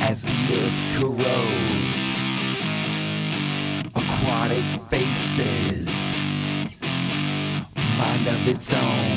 as the earth corrodes. Aquatic faces, mind of its own.